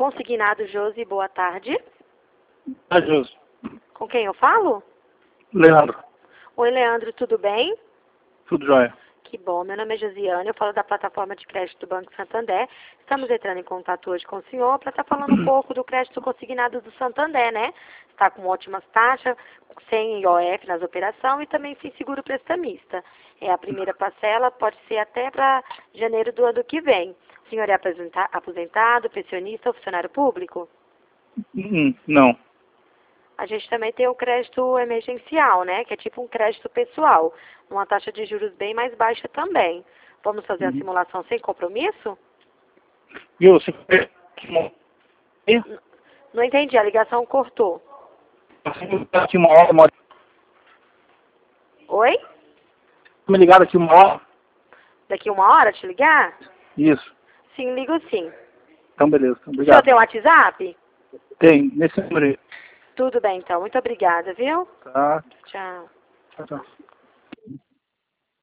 Consignado Josi, boa tarde. Josi. Com quem eu falo? Leandro. Oi, Leandro, tudo bem? Tudo jóia. Que bom, meu nome é Josiane, eu falo da plataforma de crédito do Banco Santander. Estamos entrando em contato hoje com o senhor para estar falando um pouco do crédito consignado do Santander, né? Está com ótimas taxas, sem IOF nas operações e também sem seguro prestamista. É a primeira parcela, pode ser até para janeiro do ano que vem. O senhor é aposentado, pensionista ou funcionário público? Não. A gente também tem o crédito emergencial, né? Que é tipo um crédito pessoal. Uma taxa de juros bem mais baixa também. Vamos fazer a simulação sem compromisso? Viu? Você Não entendi, a ligação cortou. aqui uma hora, Oi? me ligaram aqui uma hora. Daqui uma hora te ligar? Isso. Sim, ligo sim. Então, beleza. O senhor Obrigado. tem WhatsApp? Tem, nesse número aí. Tudo bem, então. Muito obrigada, viu? Tá. Tchau. Tchau, tchau.